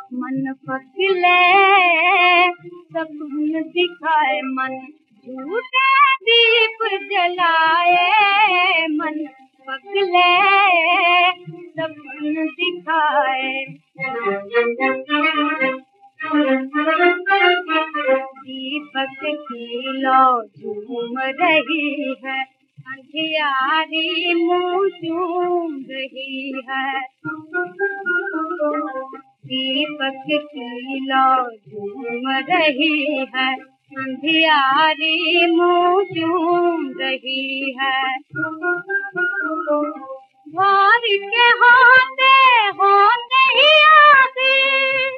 मन पगले सपन दिखाए, मन झूठा दीप जलाए। मन पगले सपन दिखाए, दीपक की लौ झूम रही है, अंधियारी मुँह चूम रही है। दीपक की लौ झूम रही है, अंधियारी मुँह चूम रही है। भोर के होते होते ही आखिर,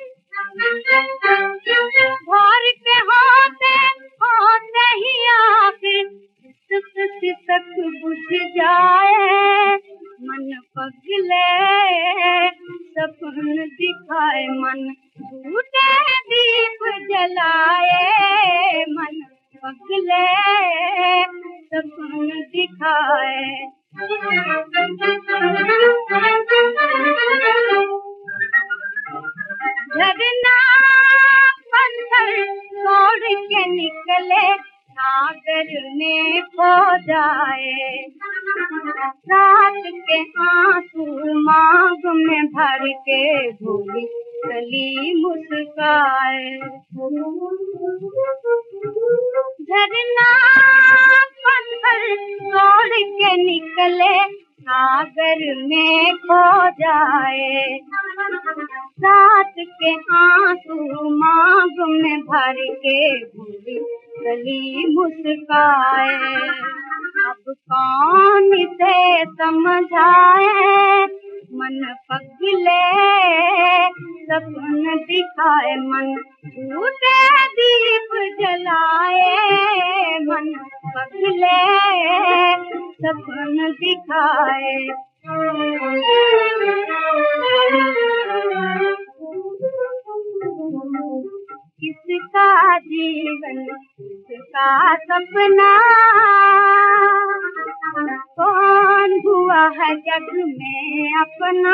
भोर के होते होते ही आखिर सिसक बुझ जाए। मन पगले सपन दिखाए, मन झूठे दीप जलाए। मन पगले सपन दिखाए। झरना पत्थर तोड़ के निकले, सागर में खो जाए। रात के आंसू मांग में भर के भूली गली मुस्काए। झरना पत्थर तोड़ के निकले, सागर में खो जाए। रात के आंसू मांग में भर के भूली गली मुस्काए। अब कौन से समझाए, मन पगले सपन दिखाए। मन झूठे दीप जलाए, मन पगले सपन दिखाए। किसका जीवन किसका सपना, कौन हुआ है जग में अपना।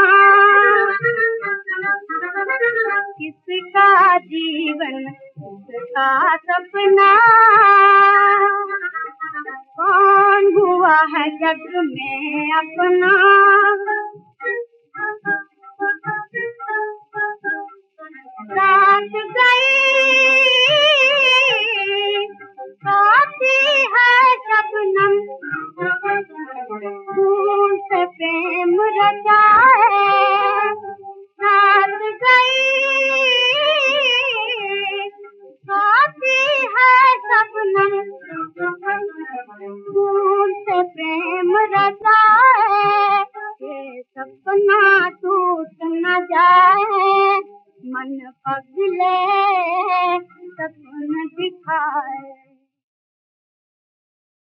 किसका जीवन किसका सपना, कौन हुआ है जग में अपना। रात गई आती है शबनम, फूल से प्रेम रचा है। रात गई आती है शबनम, फूल से प्रेम रचा है। ये सपना टूट न जाए, मन पगले सपन दिखाए।